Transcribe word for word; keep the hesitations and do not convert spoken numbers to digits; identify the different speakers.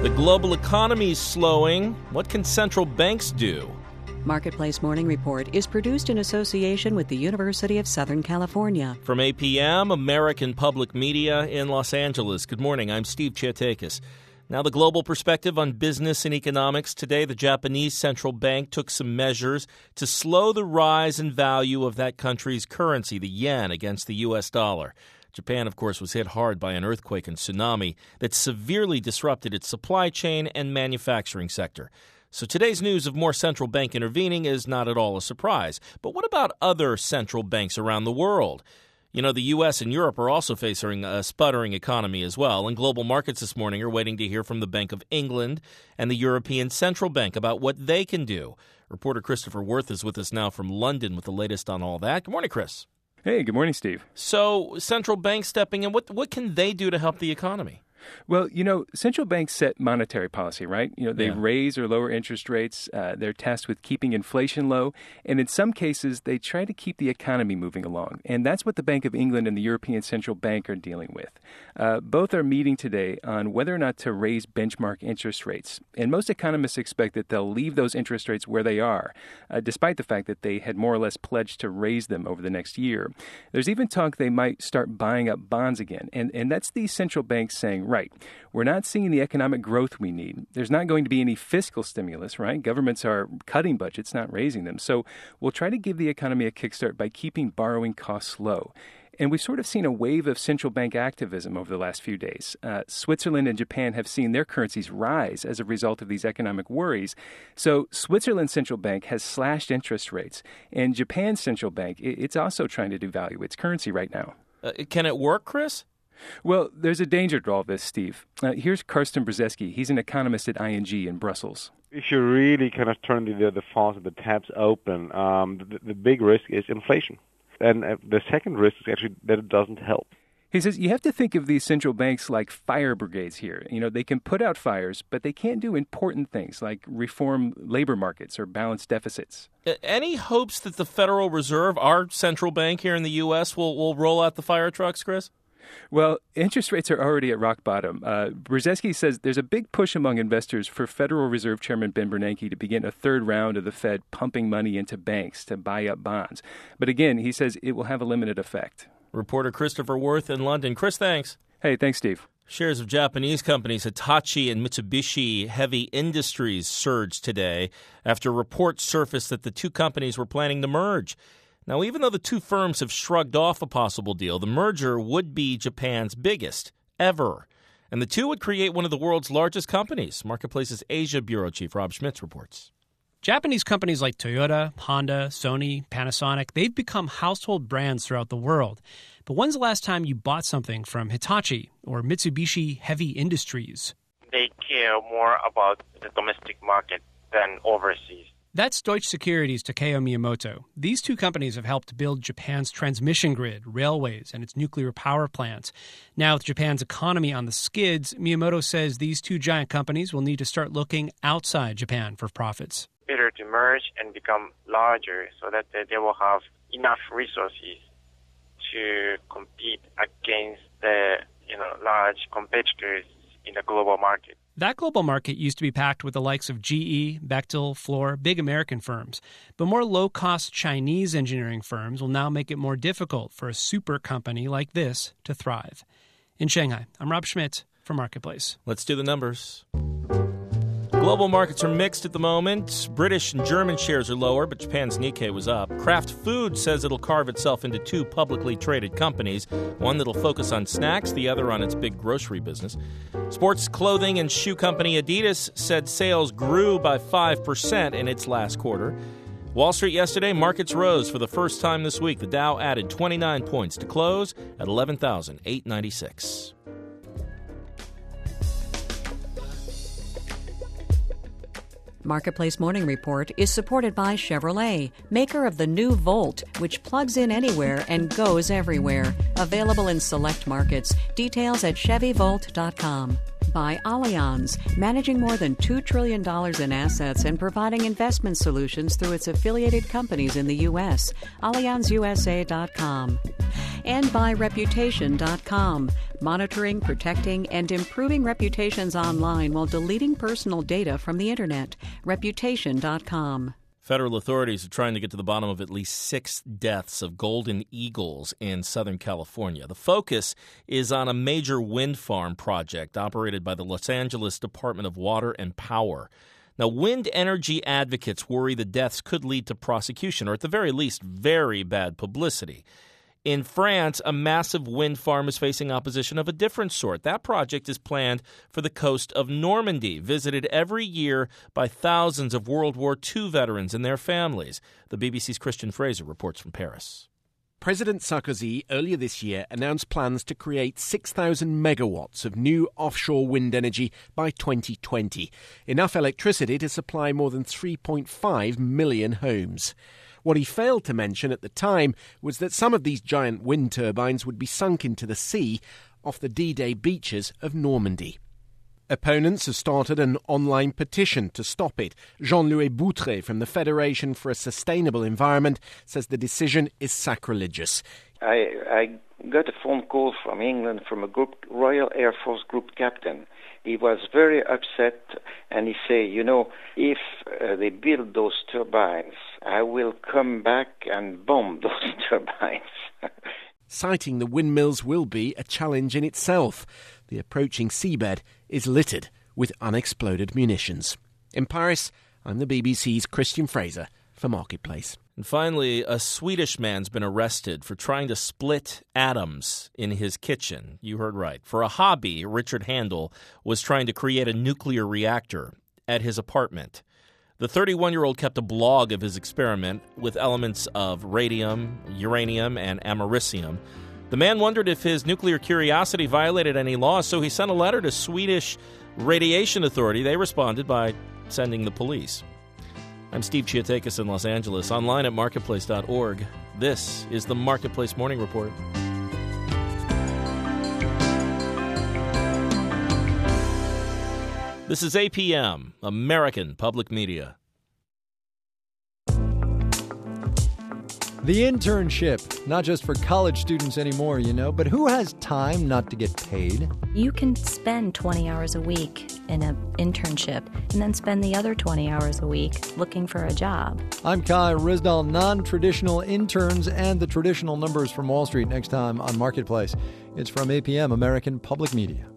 Speaker 1: The global economy is slowing. What can central banks do?
Speaker 2: Marketplace Morning Report is produced in association with the University of Southern California.
Speaker 1: From A P M, American Public Media in Los Angeles. Good morning. I'm Steve Chiatakis. Now, the global perspective on business and economics. Today, the Japanese central bank took some measures to slow the rise in value of that country's currency, the yen, against the U S dollar. Japan, of course, was hit hard by an earthquake and tsunami that severely disrupted its supply chain and manufacturing sector. So today's news of more central bank intervening is not at all a surprise. But what about other central banks around the world? You know, the U S and Europe are also facing a sputtering economy as well, and global markets this morning are waiting to hear from the Bank of England and the European Central Bank about what they can do. Reporter Christopher Worth is with us now from London with the latest on all that. Good morning, Chris.
Speaker 3: Hey, good morning, Steve.
Speaker 1: So central banks stepping in, what what can they do to help the economy?
Speaker 3: Well, you know, central banks set monetary policy, right? You know, they
Speaker 1: Yeah.
Speaker 3: raise or lower interest rates. Uh, they're tasked with keeping inflation low. And in some cases, they try to keep the economy moving along. And that's what the Bank of England and the European Central Bank are dealing with. Uh, both are meeting today on whether or not to raise benchmark interest rates. And most economists expect that they'll leave those interest rates where they are, uh, despite the fact that they had more or less pledged to raise them over the next year. There's even talk they might start buying up bonds again. And, and that's these central banks saying, right, we're not seeing the economic growth we need. There's not going to be any fiscal stimulus, right? Governments are cutting budgets, not raising them. So we'll try to give the economy a kickstart by keeping borrowing costs low. And we've sort of seen a wave of central bank activism over the last few days. Uh, Switzerland and Japan have seen their currencies rise as a result of these economic worries. So Switzerland's central bank has slashed interest rates. And Japan's central bank, it's also trying to devalue its currency right now.
Speaker 1: Uh, can it work, Chris?
Speaker 3: Well, there's a danger to all this, Steve. Uh, here's Karsten Brzeski. He's an economist at I N G in Brussels.
Speaker 4: If you really kind of turn the, the faucet, the taps open, um, the, the big risk is inflation. And uh, the second risk is actually that it doesn't help.
Speaker 3: He says you have to think of these central banks like fire brigades here. You know, they can put out fires, but they can't do important things like reform labor markets or balance deficits.
Speaker 1: Uh, any hopes that the Federal Reserve, our central bank here in the U S, will, will roll out the fire trucks, Chris?
Speaker 3: Well, interest rates are already at rock bottom. Uh, Brzeski says there's a big push among investors for Federal Reserve Chairman Ben Bernanke to begin a third round of the Fed pumping money into banks to buy up bonds. But again, he says it will have a limited effect.
Speaker 1: Reporter Christopher Worth in London. Chris, thanks.
Speaker 3: Hey, thanks, Steve.
Speaker 1: Shares of Japanese companies Hitachi and Mitsubishi Heavy Industries surged today after reports surfaced that the two companies were planning to merge. Now, even though the two firms have shrugged off a possible deal, the merger would be Japan's biggest ever. And the two would create one of the world's largest companies. Marketplace's Asia Bureau Chief Rob Schmitz reports.
Speaker 5: Japanese companies like Toyota, Honda, Sony, Panasonic, they've become household brands throughout the world. But when's the last time you bought something from Hitachi or Mitsubishi Heavy Industries?
Speaker 6: They care more about the domestic market than overseas.
Speaker 5: That's Deutsche Securities' Takeo Miyamoto. These two companies have helped build Japan's transmission grid, railways, and its nuclear power plants. Now, with Japan's economy on the skids, Miyamoto says these two giant companies will need to start looking outside Japan for profits.
Speaker 6: Better to merge and become larger so that they will have enough resources to compete against the you know large competitors in the global market.
Speaker 5: That global market used to be packed with the likes of G E, Bechtel, Fluor, big American firms. But more low-cost Chinese engineering firms will now make it more difficult for a super company like this to thrive. In Shanghai, I'm Rob Schmidt for Marketplace.
Speaker 1: Let's do the numbers. Global markets are mixed at the moment. British and German shares are lower, but Japan's Nikkei was up. Kraft Foods says it'll carve itself into two publicly traded companies, one that'll focus on snacks, the other on its big grocery business. Sports clothing and shoe company Adidas said sales grew by five percent in its last quarter. Wall Street yesterday, markets rose for the first time this week. The Dow added twenty-nine points to close at eleven thousand eight hundred ninety-six.
Speaker 2: Marketplace Morning Report is supported by Chevrolet, maker of the new Volt, which plugs in anywhere and goes everywhere. Available in select markets. Details at Chevy Volt dot com. By Allianz, managing more than two trillion dollars in assets and providing investment solutions through its affiliated companies in the U S. Allianz U S A dot com. and by Reputation dot com, monitoring, protecting, and improving reputations online while deleting personal data from the Internet. Reputation dot com.
Speaker 1: Federal authorities are trying to get to the bottom of at least six deaths of golden eagles in Southern California. The focus is on a major wind farm project operated by the Los Angeles Department of Water and Power. Now, wind energy advocates worry the deaths could lead to prosecution, or at the very least, very bad publicity. In France, a massive wind farm is facing opposition of a different sort. That project is planned for the coast of Normandy, visited every year by thousands of World War Two veterans and their families. The B B C's Christian Fraser reports from Paris.
Speaker 7: President Sarkozy earlier this year announced plans to create six thousand megawatts of new offshore wind energy by twenty twenty, enough electricity to supply more than three point five million homes. What he failed to mention at the time was that some of these giant wind turbines would be sunk into the sea off the D-Day beaches of Normandy. Opponents have started an online petition to stop it. Jean-Louis Boutré from the Federation for a Sustainable Environment says the decision is sacrilegious.
Speaker 8: I, I got a phone call from England from a group, Royal Air Force group captain. He was very upset, and he said, you know, if uh, they build those turbines, I will come back and bomb those turbines.
Speaker 7: Citing the windmills will be a challenge in itself. The approaching seabed is littered with unexploded munitions. In Paris, I'm the B B C's Christian Fraser for Marketplace.
Speaker 1: And finally, a Swedish man's been arrested for trying to split atoms in his kitchen. You heard right. For a hobby, Richard Handel was trying to create a nuclear reactor at his apartment. The thirty-one-year-old kept a blog of his experiment with elements of radium, uranium, and americium. The man wondered if his nuclear curiosity violated any laws, so he sent a letter to Swedish Radiation Authority. They responded by sending the police. I'm Steve Chiatakis in Los Angeles, online at marketplace dot org. This is the Marketplace Morning Report. This is A P M, American Public Media.
Speaker 9: The internship, not just for college students anymore, you know, but who has time not to get paid?
Speaker 10: You can spend twenty hours a week in an internship and then spend the other twenty hours a week looking for a job.
Speaker 9: I'm Kai Ryssdal, non-traditional interns and the traditional numbers from Wall Street next time on Marketplace. It's from A P M, American Public Media.